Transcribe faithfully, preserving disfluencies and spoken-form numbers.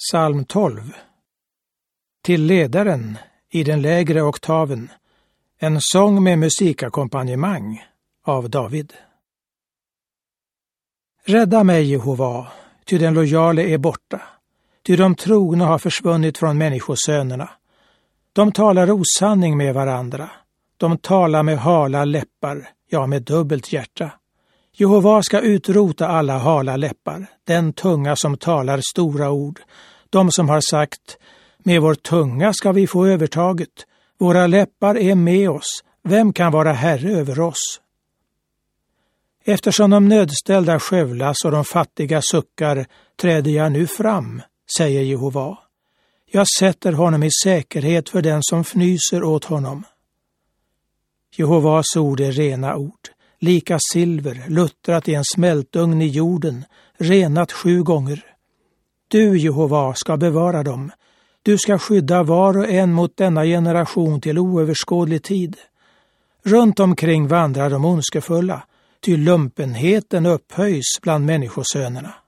Psalm tolv. Till ledaren i den lägre oktaven, en sång med musikalkompanjemang av David. Rädda mig, Jehova, ty den lojale är borta, ty de trogna har försvunnit från människosönerna. De talar osanning med varandra, de talar med hala läppar, ja med dubbelt hjärta. Jehova ska utrota alla hala läppar, den tunga som talar stora ord, de som har sagt, med vår tunga ska vi få övertaget, våra läppar är med oss, vem kan vara herre över oss? Eftersom de nödställda skövlas och de fattiga suckar, träder jag nu fram, säger Jehova. Jag sätter honom i säkerhet för den som fnyser åt honom. Jehovas ord är rena ord, lika silver, luttrat i en smältugn i jorden, renat sju gånger. Du, Jehova, ska bevara dem. Du ska skydda var och en mot denna generation till oöverskådlig tid. Runt omkring vandrar de ondskefulla, ty lumpenheten upphöjs bland människosönerna.